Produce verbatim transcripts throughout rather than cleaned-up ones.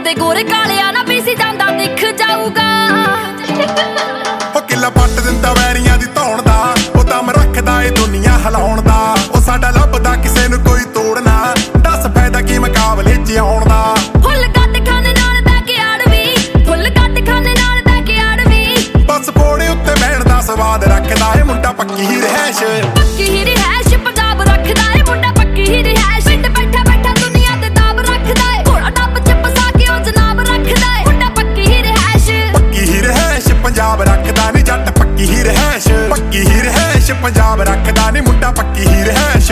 ਦੇ ਗੋਰੇ ਕਾਲਿਆ ਨਾ ਪੀਸੀ ਜਾਂਦਾ ਦਿਖ ਜਾਊਗਾ। ਉਹ ਕਿੱਲਾ ਪੱਟ ਦਿੰਦਾ ਵੈਰੀਆਂ ਦੀ ਧੌਣ ਦਾ, ਉਹ ਦਮ ਰੱਖਦਾ ਏ ਦੁਨੀਆ ਹਿਲਾਉਣ ਦਾ। ਉਹ ਸਾਡਾ ਲੱਭਦਾ ਕਿਸੇ ਨੂੰ ਕੋਈ ਤੋੜਨਾ, ਦੱਸ ਫਾਇਦਾ ਕੀ ਮੁਕਾਬਲੇ 'ਚ ਆਉਣ ਦਾ। ਫੁੱਲ ਕੱਟ ਖਾਨੇ ਨਾਲ ਬਹਿ ਕੇ ਆੜਵੀ, ਫੁੱਲ ਕੱਟ ਖਾਨੇ ਨਾਲ ਬਹਿ ਕੇ ਆੜਵੀ। ਬਸ ਪੋੜੇ ਉੱਤੇ ਬਹਿਣ ਦਾ ਸਵਾਦ ਰੱਖਦਾ ਏ ਮੁੰਡਾ ਪੱਕੀ ਹੀ ਰਹਿਸ਼। ਪੱਕੀ ਹੀ ਰਿਹਾਇਸ਼ ਪੰਜਾਬ ਰੱਖਦਾ ਏ ਮੁੰਡਾ ਪੱਕੀ ਹੀ ਰਿਹਾਇਸ਼। ਪਿੰਡ ਬੈਠਾ ਬੈਠਾ ਦੁਨੀਆ ਤੇ ਦਾਬ ਰੱਖਦਾ ਏ, ਘੋੜਾ ਟੱਪ ਚ ਫਸਾ ਕੇ ਉਹ ਜਨਾਬ ਰੱਖਦਾ ਏ ਮੁੰਡਾ ਪੱਕੀ ਹੀ ਰਿਹਾਇਸ਼। ਪੱਕੀ ਹੀ ਰਹਿਸ਼ ਪੰਜਾਬ ਰੱਖਦਾ ਨੀ ਜੱਟ ਪੱਕੀ ਹੀ ਰਹਿਸ਼। ਪੱਕੀ ਹੀ ਰਹਿਸ਼ ਪੰਜਾਬ ਰੱਖਦਾ ਨੀ ਮੁੰਡਾ ਪੱਕੀ ਹੀ ਰਹਿਸ਼।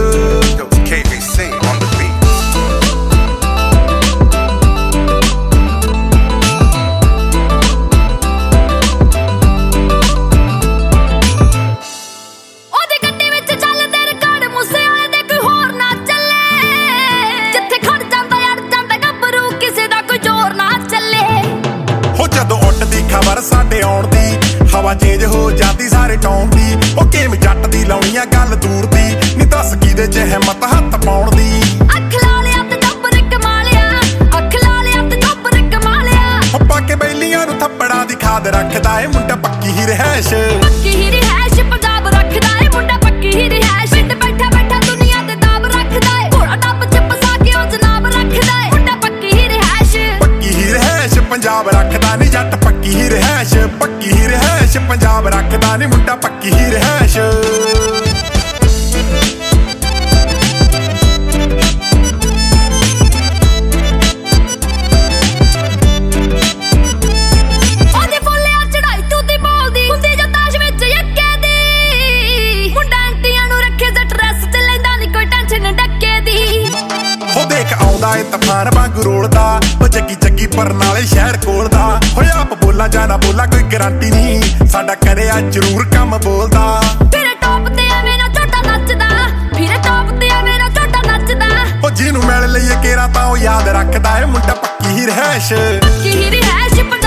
ਖਬਰ ਸਾਡੇ ਆਉਣ ਦੀ ਹਵਾ ਚੇਂਜ ਹੋ ਜਾਂਦੀ ਸਾਰੇ ਟਾਉਣ ਦੀ। ਉਹ ਗੇਮ ਜੱਟ ਦੀ ਲਾਉਣੀ ਆ ਗੱਲ ਦੂਰ ਦੀ, ਨੀ ਦੱਸ ਕਿਹਦੇ 'ਚ ਹਿੰਮਤ ਹੱਥ ਪਾਉਣ ਦੀ। ਅੱਖ ਲਾ ਲਿਆ ਤੇ ਜੱਬਰ ਕਮਾਲਿਆ, ਅੱਖ ਲਾ ਲਿਆ ਤੇ ਜੱਬਰ ਕਮਾਲਿਆ। ਉਹ ਪਾ ਕੇ ਬੈਲੀਆਂ ਨੂੰ ਥੱਪੜਾਂ ਦੀ ਖਾਦ ਰੱਖਦਾ ਏ ਮੁੰਡਾ ਪੱਕੀ ਹੀ ਰਹਿਸ਼। ਪੱਕੀ ਹੀ ਰਿਹਾਇਸ਼ ਪੰਜਾਬ ਰੱਖਦਾ ਏ ਮੁੰਡਾ ਪੱਕੀ ਹੀ ਰਿਹਾਇਸ਼। ਪਿੰਡ ਬੈਠਾ ਬੈਠਾ ਦੁਨੀਆ ਤੇ ਦਾਬ ਰੱਖਦਾ ਏ, ਘੋੜਾ ਟੱਪ ਚ ਫਸਾ ਕੇ ਉਹ ਜਨਾਬ ਰੱਖਦਾ ਏ ਮੁੰਡਾ ਪੱਕੀ ਹੀ ਰਿਹਾਇਸ਼। ਪੱਕੀ ਹੀ ਰਹਿਸ਼ ਪੰਜਾਬ ਰੱਖਦਾ ਨੀ ਜੱਟ ਪੱਕੀ ਹੀ ਰਹਿਸ਼। ਪੱਕੀ ਹੀ ਰਹਿਸ਼ ਪੰਜਾਬ ਰੱਖਦਾ ਨੀ ਮੁੰਡਾ ਪੱਕੀ ਹੀ ਰਹਿਸ਼। ਉਹਦੇ ਫੁੱਲਿਆ ਚੜਾਈ ਤੂੰ ਦੀ ਬੋਲਦੀ ਹੁੰਦੀ ਜੋ ਤਾਸ਼ ਵਿੱਚ ਯੱਕੇ ਦੀ। ਮੁੰਡਾ ਐਂਟੀਆਂ ਨੂੰ ਰੱਖੇ ਜੱਟ ਰੈਸ ਚ ਲੈਂਦਾ ਨੀ ਕੋਈ ਟੈਨਸ਼ਨ ਡੱਕੇ ਦੀ। ਉਹ ਦੇਖ ਆਉਂਦਾ ਏ ਤੂਫਾਨ ਵਾਂਗ ਰੋਲਦਾ, ਉਹ ਜੱਗੀ ਜੱਗੀ ਪਰ ਨਾਲੇ ਸ਼ਹਿਰ ਕੋਲ ਦਾ। ਹੋਇਆ ਆਪ ਬੋਲਾ ਜਾਂ ਨਾ ਬੋਲਾ ਕੋਈ ਗਰੰਟੀ ਨਹੀਂ, ਸਾਡਾ ਕਰਿਆ ਜ਼ਰੂਰ ਕੰਮ ਬੋਲਦਾ। ਫਿਰ ਟੌਪ ਤੇ ਐਵੇਂ ਨਾ ਝੋਟਾ ਨੱਚਦਾ, ਫਿਰ ਟੌਪ ਤੇ ਐਵੇਂ ਨਾ ਝੋਟਾ ਨੱਚਦਾ। ਉਹ ਜਿਹਨੂੰ ਮਿਲ ਲਈਏ ਕੇਰਾ ਤਾਂ ਉਹ ਯਾਦ ਰੱਖਦਾ ਏ ਮੁੰਡਾ ਪੱਕੀ ਹੀ ਰਹਿਸ਼। ਪੱਕੀ ਹੀ ਰਿਹਾਇਸ਼।